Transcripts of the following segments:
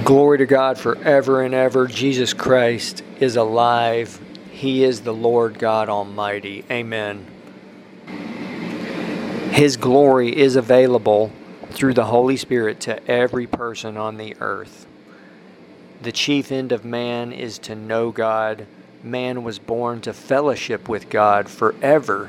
Glory to God forever and ever. Jesus Christ is alive. He is the Lord God Almighty. Amen. His glory is available through the Holy Spirit to every person on the earth. The chief end of man is to know God. Man was born to fellowship with God forever.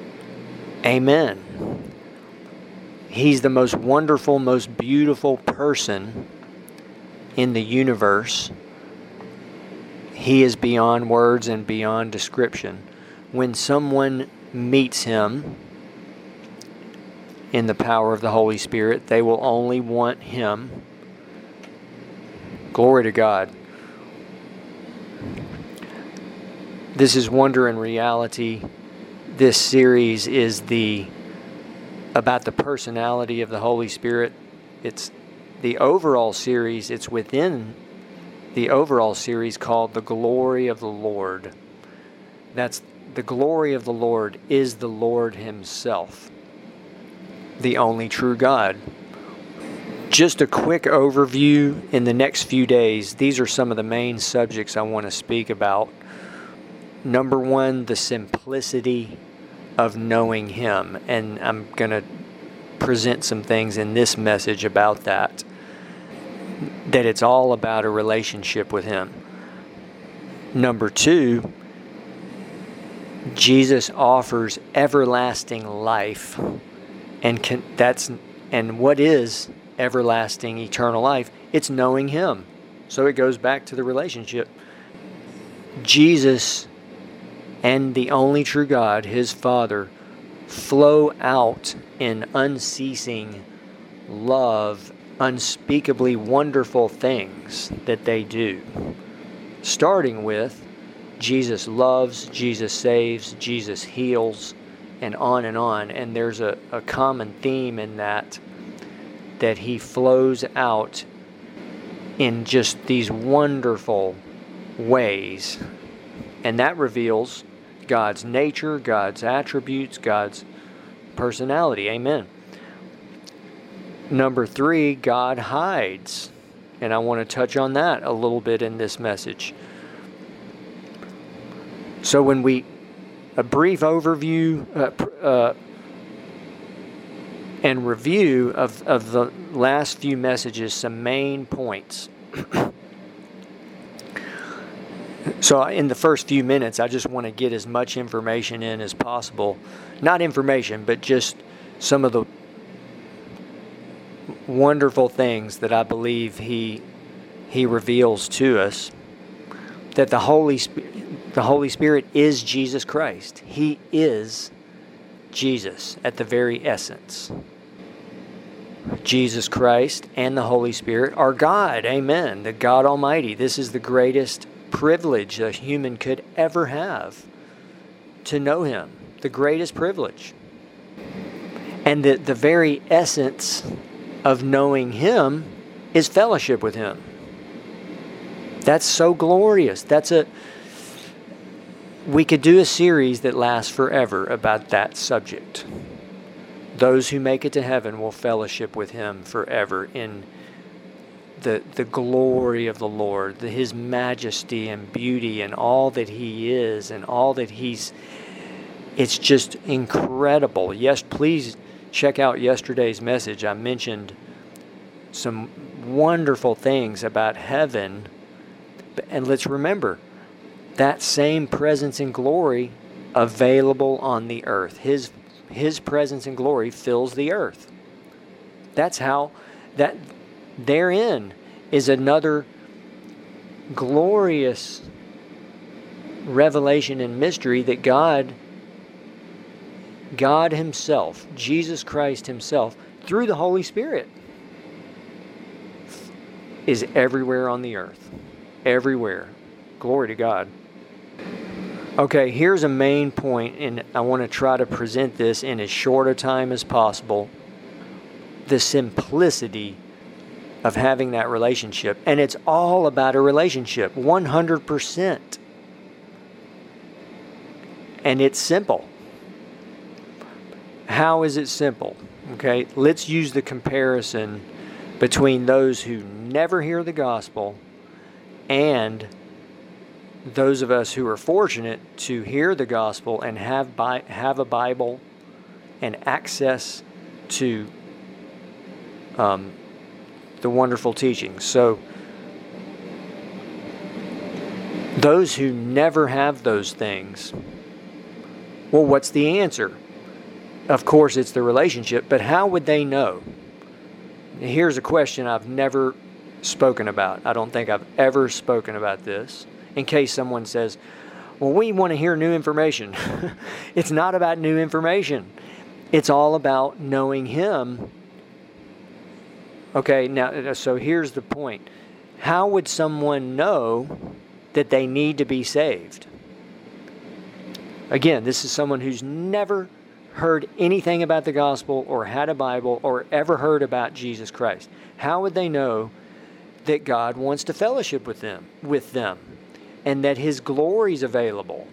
Amen. He's the most wonderful, most beautiful person in the universe. He is beyond words and beyond description. When someone meets Him in the power of the Holy Spirit, they will only want Him. Glory to God. This is Wonder and Reality. This series is about the personality of the Holy Spirit. It's the overall series. It's within the overall series called The Glory of the Lord. That's the glory of the Lord is the Lord Himself, the only true God. Just a quick overview in the next few days. These are some of the main subjects I want to speak about. Number one, the simplicity of knowing Him. And I'm going to present some things in this message about that. That it's all about a relationship with Him. Number two, Jesus offers everlasting life. And what is everlasting, eternal life? It's knowing Him. So it goes back to the relationship. Jesus and the only true God, His Father, flow out in unceasing love, unspeakably wonderful things that they do. Starting with Jesus loves, Jesus saves, Jesus heals, and on and on. And there's a common theme in that He flows out in just these wonderful ways. And that reveals God's nature, God's attributes, God's personality. Amen. Number three, God hides. And I want to touch on that a little bit in this message. So a brief overview and review of the last few messages, some main points. So in the first few minutes, I just want to get as much information in as possible. Not information, but just some of the wonderful things that I believe He reveals to us. That the Holy Spirit is Jesus Christ. He is Jesus at the very essence. Jesus Christ and the Holy Spirit are God. Amen. The God Almighty. This is the greatest privilege a human could ever have, to know Him. The greatest privilege. And the very essence of knowing Him is fellowship with Him. That's so glorious. We could do a series that lasts forever about that subject. Those who make it to heaven will fellowship with Him forever in the glory of the Lord, His majesty and beauty and all that He is and all that it's just incredible. Yes, please check out yesterday's message. I mentioned some wonderful things about heaven. And let's remember, that same presence and glory available on the earth. His presence and glory fills the earth. That's how that therein is another glorious revelation and mystery that God Himself, Jesus Christ Himself, through the Holy Spirit, is everywhere on the earth. Everywhere. Glory to God. Okay, here's a main point, and I want to try to present this in as short a time as possible. The simplicity of having that relationship. And it's all about a relationship, 100%. And it's simple. How is it simple? Okay, let's use the comparison between those who never hear the gospel and those of us who are fortunate to hear the gospel and have a Bible and access to the wonderful teachings. So those who never have those things, well, what's the answer? Of course, it's the relationship, but how would they know? Here's a question I've never spoken about. I don't think I've ever spoken about this. In case someone says, well, we want to hear new information. It's not about new information. It's all about knowing Him. Okay, now, so here's the point. How would someone know that they need to be saved? Again, this is someone who's never heard anything about the gospel or had a Bible or ever heard about Jesus Christ. How would they know that God wants to fellowship with them and that His glory is available?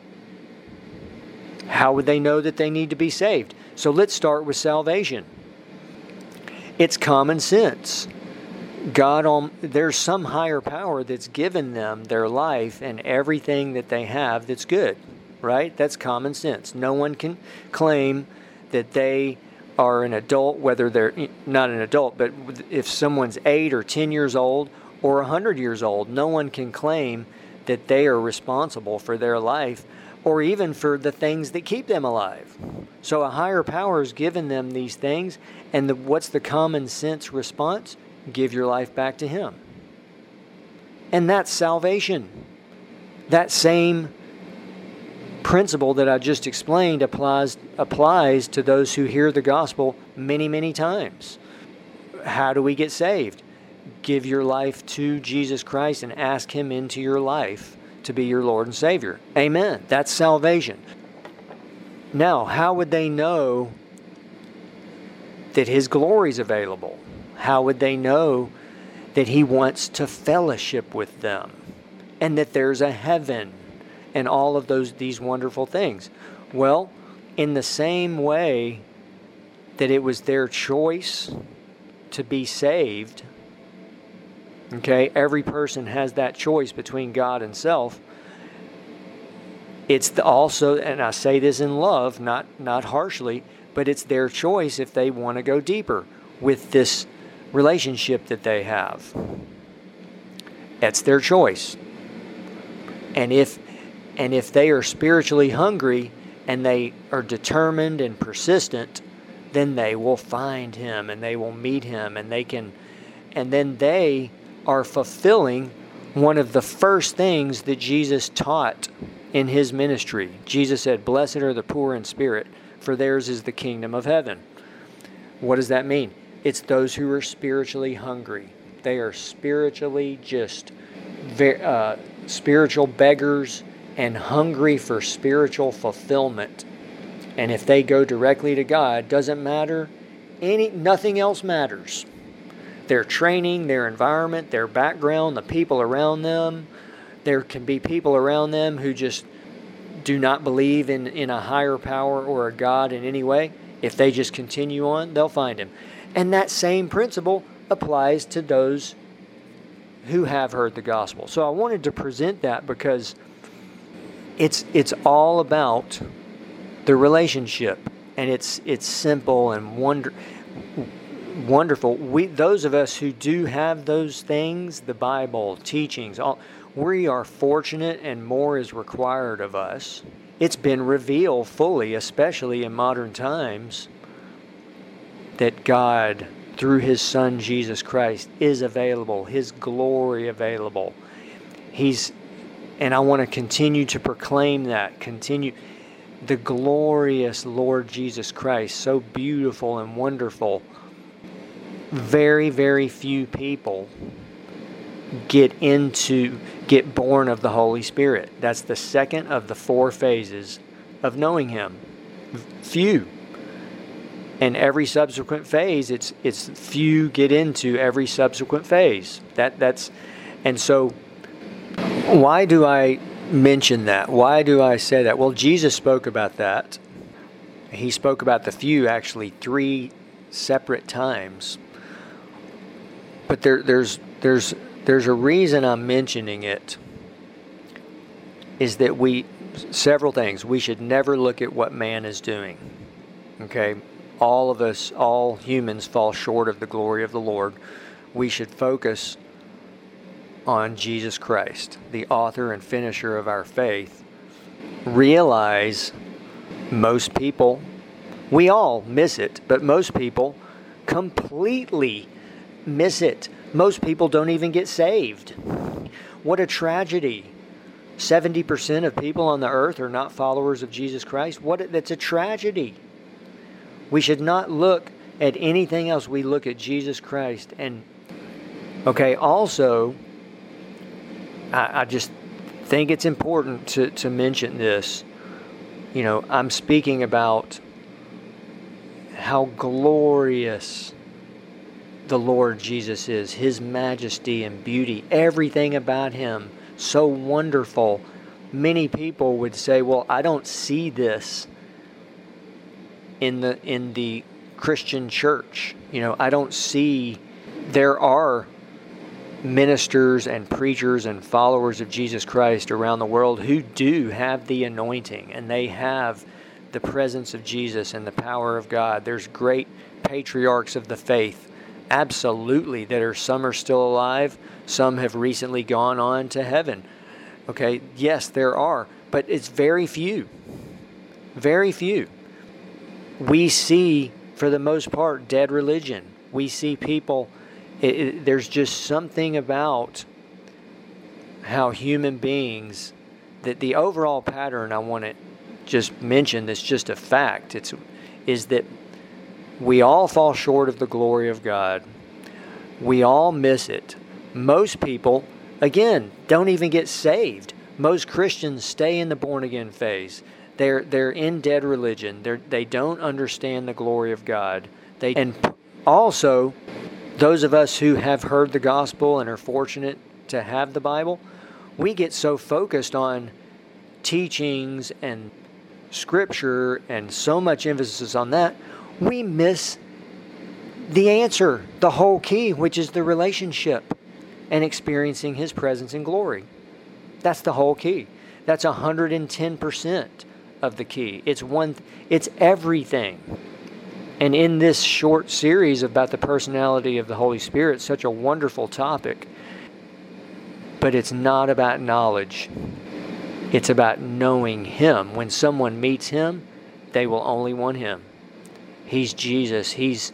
How would they know that they need to be saved? So let's start with salvation. It's common sense. There's some higher power that's given them their life and everything that they have that's good, right? That's common sense. No one can claim that they are an adult, whether they're not an adult, but if someone's 8 or 10 years old or 100 years old, no one can claim that they are responsible for their life or even for the things that keep them alive. So a higher power has given them these things, and what's the common sense response? Give your life back to Him. And that's salvation. That same principle that I just explained applies to those who hear the gospel many, many times. How do we get saved? Give your life to Jesus Christ and ask Him into your life to be your Lord and Savior. Amen. That's salvation. Now, how would they know that His glory is available? How would they know that He wants to fellowship with them and that there's a heaven and all of these wonderful things? Well, in the same way that it was their choice to be saved, okay, every person has that choice between God and self. It's also, and I say this in love, not harshly, but it's their choice if they want to go deeper with this relationship that they have. It's their choice. And if they are spiritually hungry and they are determined and persistent, then they will find Him and they will meet Him and then they are fulfilling one of the first things that Jesus taught in His ministry. Jesus said, "Blessed are the poor in spirit, for theirs is the kingdom of heaven." What does that mean? It's those who are spiritually hungry. They are spiritually spiritual beggars and hungry for spiritual fulfillment. And if they go directly to God, doesn't matter. Nothing else matters. Their training, their environment, their background, the people around them. There can be people around them who just do not believe in a higher power or a God in any way. If they just continue on, they'll find Him. And that same principle applies to those who have heard the gospel. So I wanted to present that because it's all about the relationship, and it's simple and wonderful. Those of us who do have those things, the Bible, teachings, we are fortunate, and more is required of us. It's been revealed fully, especially in modern times, that God, through His Son Jesus Christ, is available, His glory available. And I want to continue to proclaim that, the glorious Lord Jesus Christ, so beautiful and wonderful. Very, very few people get born of the Holy Spirit. That's the second of the 4 phases of knowing Him. Few. And every subsequent phase, it's few get into every subsequent phase. And so why do I mention that? Why do I say that? Well, Jesus spoke about that. He spoke about the few actually 3 separate times. But there's a reason I'm mentioning it, is that several things. We should never look at what man is doing. Okay? All of us, all humans fall short of the glory of the Lord. We should focus on Jesus Christ, the author and finisher of our faith. Realize most people, we all miss it, but most people completely miss it. Most people don't even get saved. What a tragedy. 70% of people on the earth are not followers of Jesus Christ. That's a tragedy. We should not look at anything else. We look at Jesus Christ. And okay, also, I just think it's important to mention this. You know, I'm speaking about how glorious the Lord Jesus is, His majesty and beauty, everything about Him, so wonderful. Many people would say, well, I don't see this in the Christian church. You know, I don't see, there are ministers and preachers and followers of Jesus Christ around the world who do have the anointing, and they have the presence of Jesus and the power of God. There's great patriarchs of the faith, absolutely, some are still alive. Some have recently gone on to heaven. Okay, yes, there are, but it's very few. Very few. We see, for the most part, dead religion. We see people, there's just something about how human beings, that the overall pattern I want to just mention, that's just a fact, is that we all fall short of the glory of God. We all miss it. Most people, again, don't even get saved. Most Christians stay in the born-again phase. They're in dead religion. They don't understand the glory of God. And also, those of us who have heard the gospel and are fortunate to have the Bible, we get so focused on teachings and Scripture and so much emphasis on that, we miss the answer, the whole key, which is the relationship and experiencing His presence and glory. That's the whole key. That's 110% of the key. It's everything. And in this short series about the personality of the Holy Spirit, such a wonderful topic, but it's not about knowledge. It's about knowing Him. When someone meets Him, they will only want Him. He's Jesus. He's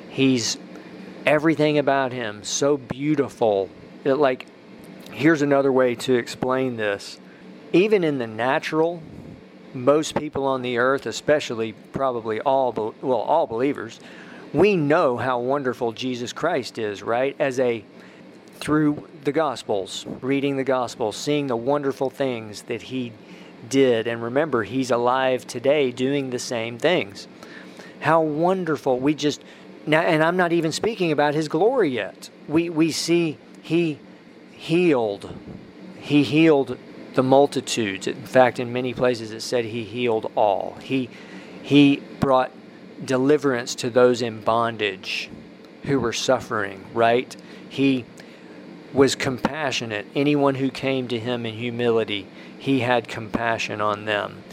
everything about Him, so beautiful. Here's another way to explain this. Even in the natural, most people on the earth, especially probably all believers, we know how wonderful Jesus Christ is, right? Through the Gospels, reading the Gospels, seeing the wonderful things that He did. And remember, He's alive today doing the same things. How wonderful. And I'm not even speaking about His glory yet. We see He healed the multitudes. In fact, in many places it said He healed all. He brought deliverance to those in bondage who were suffering, right? He was compassionate. Anyone who came to Him in humility, He had compassion on them.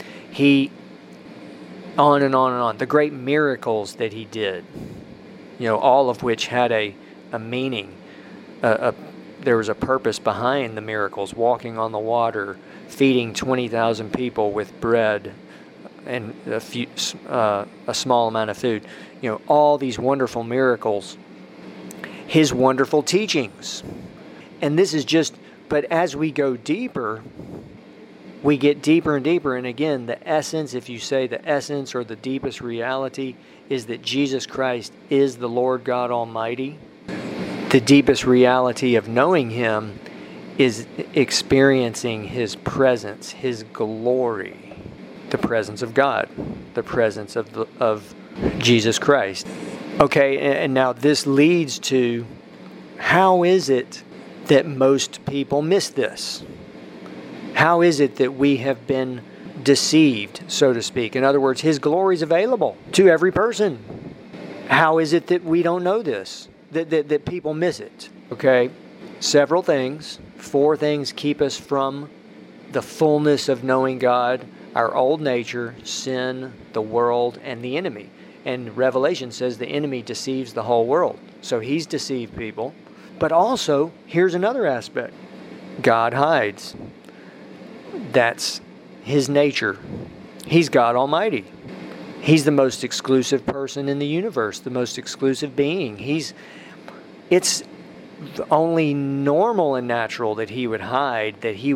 On and on and on. The great miracles that He did, all of which had a meaning. There was a purpose behind the miracles. Walking on the water, feeding 20,000 people with bread and a small amount of food. All these wonderful miracles. His wonderful teachings. And this is but as we go deeper, we get deeper and deeper. And again, the essence, if you say the essence or the deepest reality, is that Jesus Christ is the Lord God Almighty. The deepest reality of knowing Him is experiencing His presence, His glory, the presence of God, the presence of Jesus Christ. Okay, and now this leads to, how is it that most people miss this? How is it that we have been deceived, so to speak? In other words, His glory is available to every person. How is it that we don't know this? that people miss it. Okay? Several things, 4 things keep us from the fullness of knowing God: our old nature, sin, the world, and the enemy. And Revelation says the enemy deceives the whole world. So he's deceived people. But also, here's another aspect. God hides. That's his nature. He's God Almighty. He's the most exclusive person in the universe, the most exclusive being. It's only normal and natural that he would hide,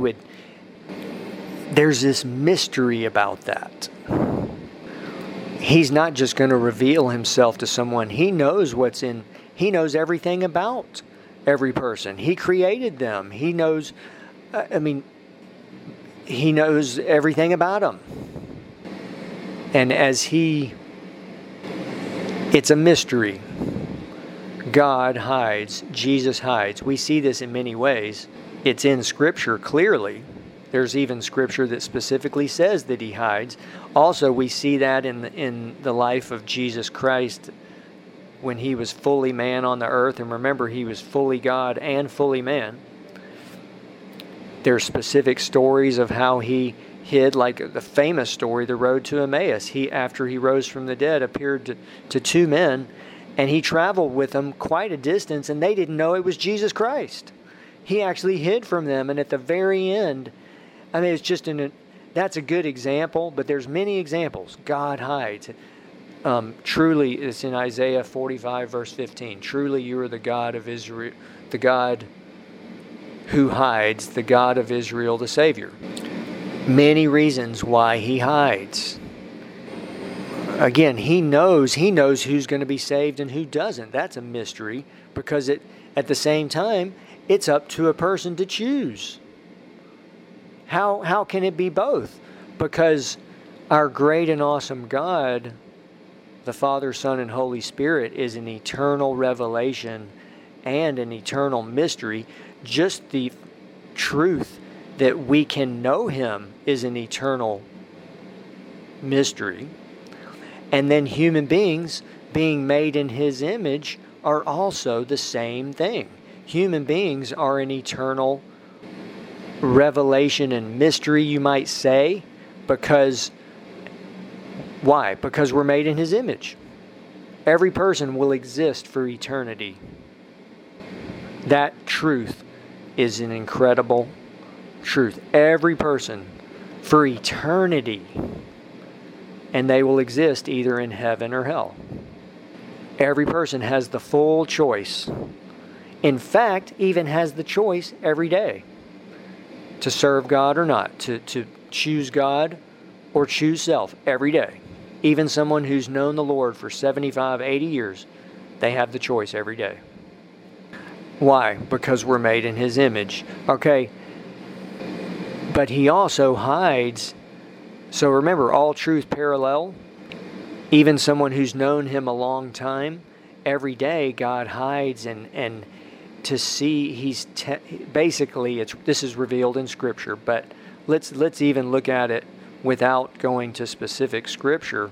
there's this mystery about that. He's not just going to reveal himself to someone. He knows he knows everything about every person. He created them. He knows, he knows everything about them. And it's a mystery. God hides. Jesus hides. We see this in many ways. It's in Scripture clearly. There's even Scripture that specifically says that he hides. Also, we see that in the life of Jesus Christ when he was fully man on the earth. And remember, he was fully God and fully man. There's specific stories of how he hid, like the famous story, the road to Emmaus. After he rose from the dead, appeared to 2 men, and he traveled with them quite a distance, and they didn't know it was Jesus Christ. He actually hid from them, and at the very end, it's just that's a good example, but there's many examples. God hides. Truly, it's in Isaiah 45, verse 15. Truly, you are the God of Israel, the God who hides, the God of Israel, the Savior. Many reasons why he hides. Again, he knows who's going to be saved and who doesn't. That's a mystery, because at the same time, it's up to a person to choose. How can it be both? Because our great and awesome God, the Father, Son, and Holy Spirit, is an eternal revelation and an eternal mystery. Just the truth that we can know him is an eternal mystery. And then human beings being made in his image are also the same thing. Human beings are an eternal revelation and mystery, you might say, because why? Because we're made in his image. Every person will exist for eternity. That truth is an incredible truth. Every person for eternity, and they will exist either in heaven or hell. Every person has the full choice. In fact, even has the choice every day to serve God or not, to choose God or choose self every day. Even someone who's known the Lord for 75, 80 years, they have the choice every day. Why? Because we're made in his image. Okay. But he also hides. So remember, all truth parallel. Even someone who's known him a long time, every day God hides and to see basically this is revealed in Scripture, but let's even look at it without going to specific Scripture.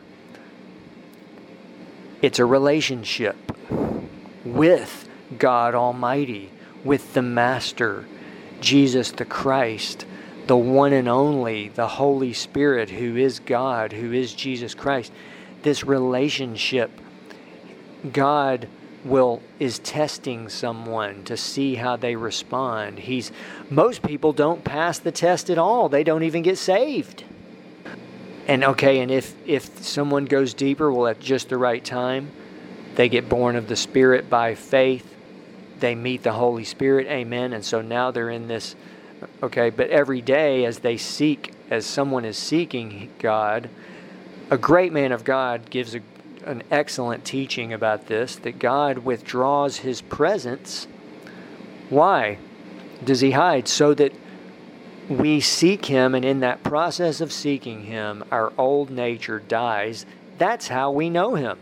It's a relationship with God Almighty, with the Master, Jesus the Christ, the one and only, the Holy Spirit, who is God, who is Jesus Christ. This relationship, God is testing someone to see how they respond. Most people don't pass the test at all. They don't even get saved. And if someone goes deeper, well, at just the right time, they get born of the Spirit by faith. They meet the Holy Spirit, amen. And so now they're in this, but every day as someone is seeking God, a great man of God gives an excellent teaching about this, that God withdraws his presence. Why does he hide? So that we seek him, and in that process of seeking him, our old nature dies. That's how we know him.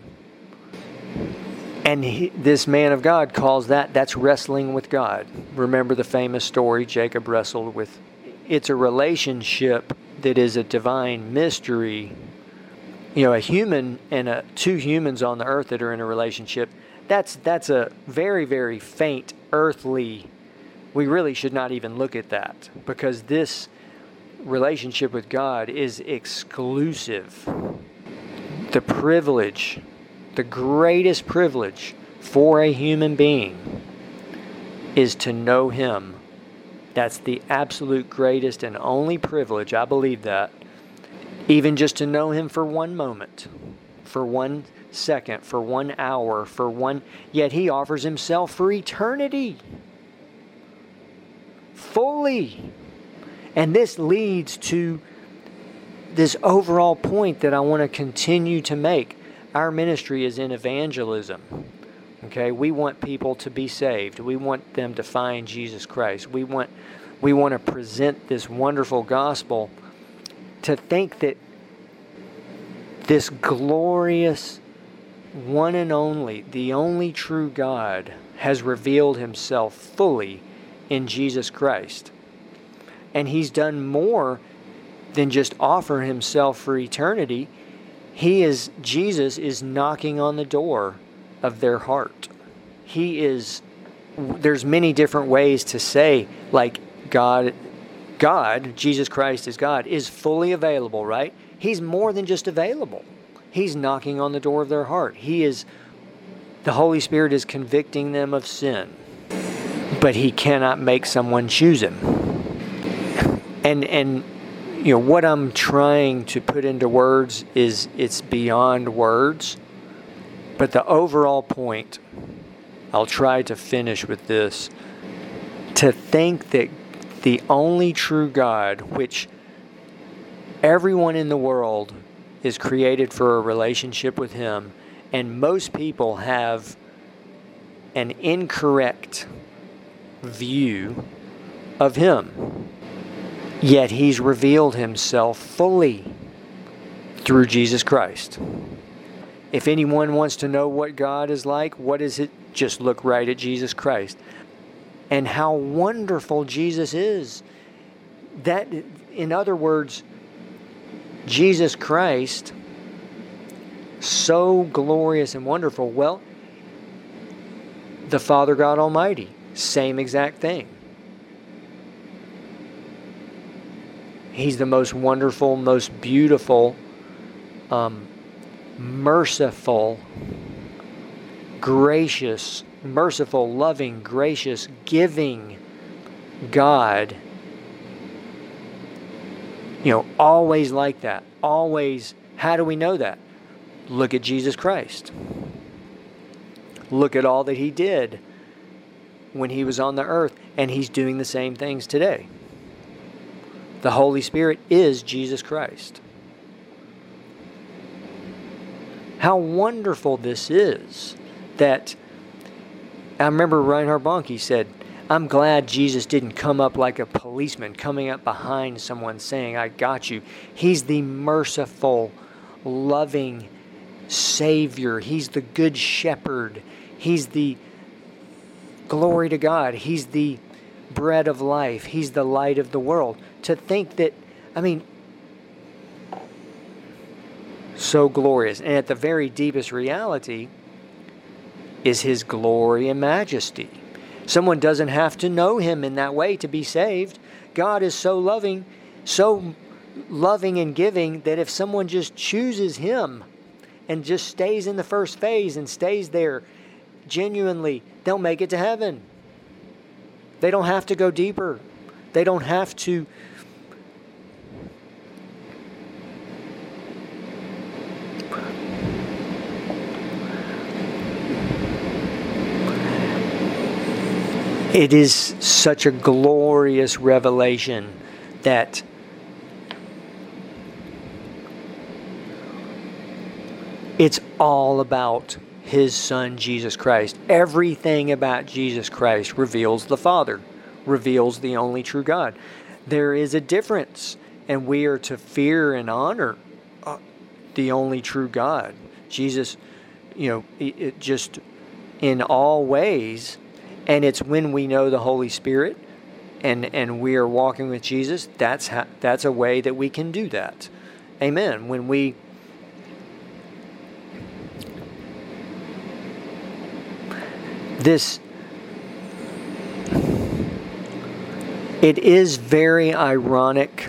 And this man of God calls that's wrestling with God. Remember the famous story Jacob wrestled with. It's a relationship that is a divine mystery. A human and two humans on the earth that are in a relationship, that's a very, very faint earthly. We really should not even look at that, because this relationship with God is exclusive. The privilege, the greatest privilege for a human being is to know Him. That's the absolute greatest and only privilege. I believe that. Even just to know Him for one moment, for 1 second, for 1 hour, yet He offers Himself for eternity. Fully. And this leads to this overall point that I want to continue to make. Our ministry is in evangelism. Okay, we want people to be saved. We want them to find Jesus Christ. We want to present this wonderful gospel. To think that this glorious one and only, the only true God, has revealed Himself fully in Jesus Christ. And He's done more than just offer Himself for eternity. Jesus is knocking on the door of their heart. There's many different ways to say, like, God, Jesus Christ is God, is fully available, right? He's more than just available. He's knocking on the door of their heart. The Holy Spirit is convicting them of sin. But He cannot make someone choose Him. And what I'm trying to put into words is, it's beyond words. But the overall point, I'll try to finish with this. To think that the only true God, which everyone in the world is created for a relationship with Him, and most people have an incorrect view of Him. Yet He's revealed Himself fully through Jesus Christ. If anyone wants to know what God is like, what is it? Just look right at Jesus Christ. And how wonderful Jesus is. That, in other words, Jesus Christ, so glorious and wonderful. Well, the Father God Almighty, same exact thing. He's the most wonderful, most beautiful, merciful, gracious, merciful, loving, gracious, giving God. Always like that. Always. How do we know that? Look at Jesus Christ. Look at all that He did when He was on the earth, and He's doing the same things today. The Holy Spirit is Jesus Christ. How wonderful this is that I remember Reinhard Bonnke said, I'm glad Jesus didn't come up like a policeman coming up behind someone saying, I got you. He's the merciful, loving Savior. He's the good shepherd. He's the glory to God. He's the bread of life. He's the light of the world. To think that, so glorious. And at the very deepest reality is His glory and majesty. Someone doesn't have to know Him in that way to be saved. God is so loving and giving that if someone just chooses Him and just stays in the first phase and stays there genuinely, they'll make it to heaven. They don't have to go deeper. They don't have to It is such a glorious revelation that it's all about His Son, Jesus Christ. Everything about Jesus Christ reveals the Father, reveals the only true God. There is a difference, and we are to fear and honor the only true God. Jesus, it just in all ways. And it's when we know the Holy Spirit and we are walking with Jesus, that's a way that we can do that. Amen. When we This, it is very ironic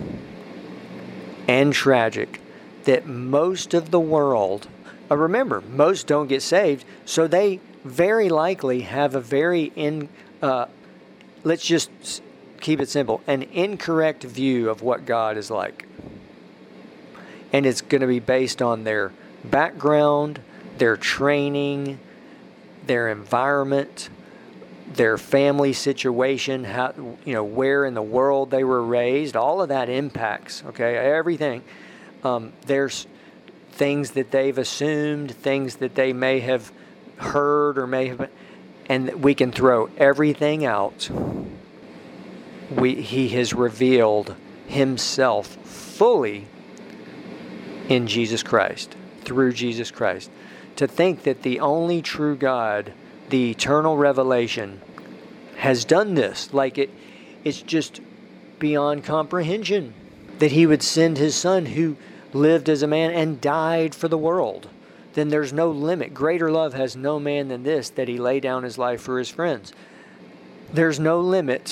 and tragic that most of the world, remember, most don't get saved, so they very likely have a very, let's just keep it simple, an incorrect view of what God is like. And it's going to be based on their background, their training, their environment, their family situation, how, where in the world they were raised. All of that impacts, okay, everything. There's things that they've assumed, things that they may have heard or may have, and we can throw everything out. He has revealed himself fully in Jesus Christ, through Jesus Christ. To think that the only true God, the eternal revelation, has done this, like it's just beyond comprehension. That he would send his son who lived as a man and died for the world. Then there's no limit. Greater love has no man than this, that he lay down his life for his friends. There's no limit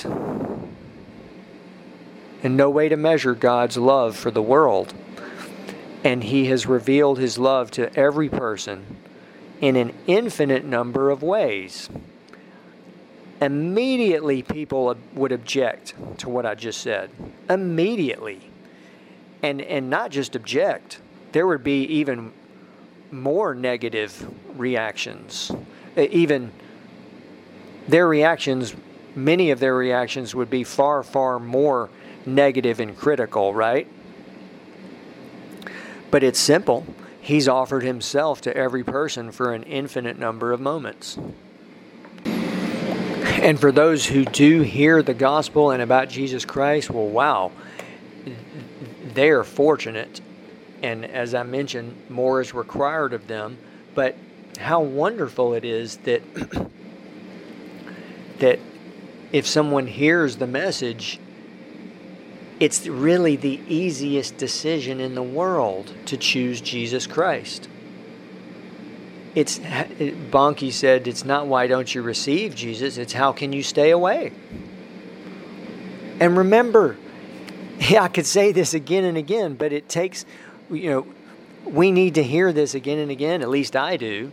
and no way to measure God's love for the world. And he has revealed his love to every person in an infinite number of ways. Immediately people would object to what I just said. Immediately. And not just object. There would be even more negative reactions. Even their reactions, many of their reactions would be far, far more negative and critical, right? But it's simple. He's offered himself to every person for an infinite number of moments. And for those who do hear the gospel and about Jesus Christ, well, wow, they are fortunate. And as I mentioned, more is required of them. But how wonderful it is that that if someone hears the message, it's really the easiest decision in the world to choose Jesus Christ. Bonnke said, it's not why don't you receive Jesus, it's how can you stay away. And remember, I could say this again and again, but it takes, we need to hear this again and again, at least I do.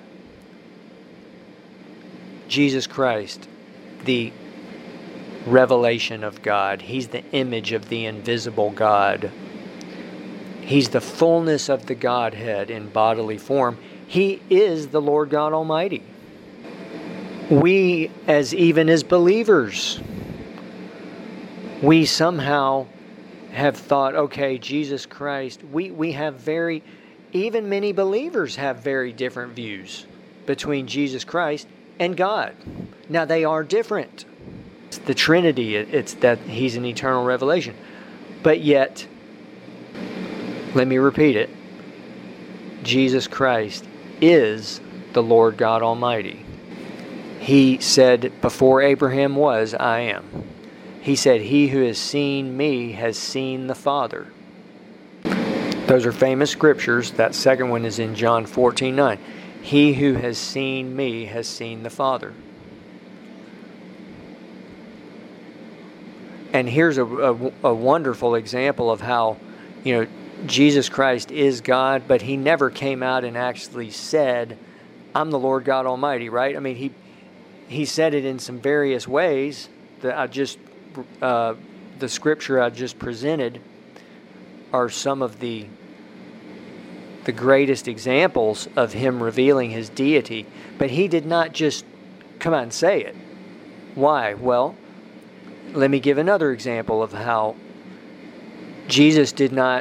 Jesus Christ, the revelation of God. He's the image of the invisible God. He's the fullness of the Godhead in bodily form. He is the Lord God Almighty. We, even as believers, we somehow have thought, okay, Jesus Christ, we have even many believers have very different views between Jesus Christ and God. Now, they are different. It's the Trinity. It's that He's an eternal revelation. But yet, let me repeat it. Jesus Christ is the Lord God Almighty. He said, before Abraham was, I am. He said, he who has seen me has seen the Father. Those are famous scriptures. That second one is in John 14:9. He who has seen me has seen the Father. And here's a wonderful example of how, Jesus Christ is God, but He never came out and actually said, I'm the Lord God Almighty, right? I mean, He said it in some various ways. The scripture I just presented are some of the greatest examples of Him revealing His deity. But He did not just come out and say it. Why? Well, let me give another example of how Jesus did not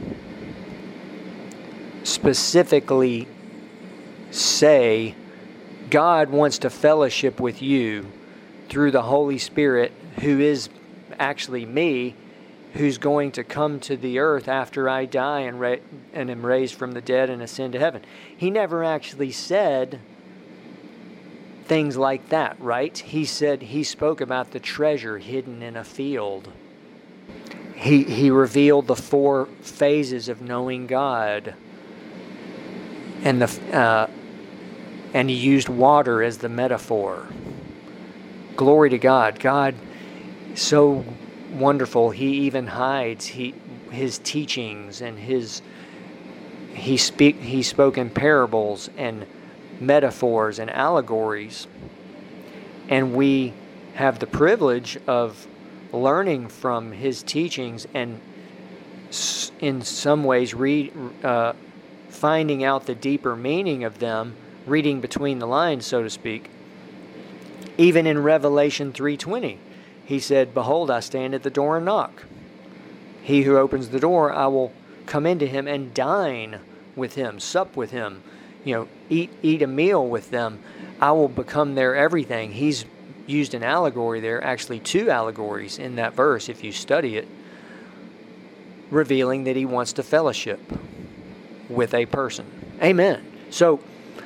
specifically say, God wants to fellowship with you through the Holy Spirit, who is actually me, who's going to come to the earth after I die and am raised from the dead and ascend to heaven. He never actually said things like that, right? He spoke about the treasure hidden in a field. He revealed the 4 phases of knowing God, and And he used water as the metaphor. Glory to God. God, so wonderful. He even hides his teachings and he spoke in parables and metaphors and allegories. And we have the privilege of learning from his teachings and in some ways finding out the deeper meaning of them, reading between the lines, so to speak. Even in Revelation 3:20, he said, "Behold, I stand at the door and knock. He who opens the door, I will come into him and dine with him, sup with him, eat a meal with them. I will become their everything." He's used an allegory there, actually two allegories in that verse if you study it, revealing that he wants to fellowship with a person. Amen. So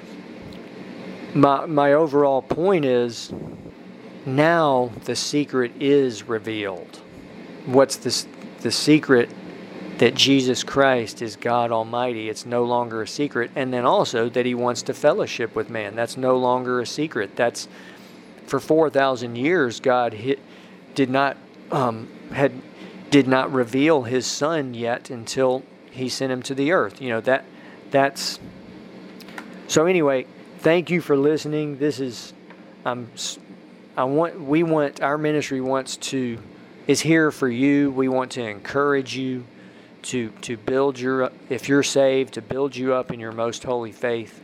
my overall point is, now the secret is revealed. What's the secret? That Jesus Christ is God Almighty. It's no longer a secret. And then also that he wants to fellowship with man. That's no longer a secret. That's for 4,000 years God did not reveal his Son yet until he sent him to the earth. That's so. Anyway, thank you for listening. This is our ministry is here for you. We want to encourage you to build if you're saved, to build you up in your most holy faith.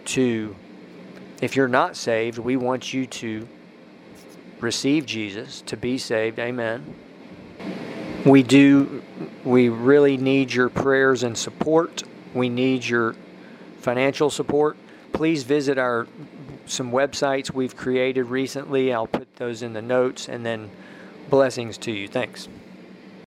If you're not saved, we want you to receive Jesus, to be saved. Amen. We really need your prayers and support. We need your financial support. Please visit some websites we've created recently. I'll put those in the notes, and then blessings to you. Thanks.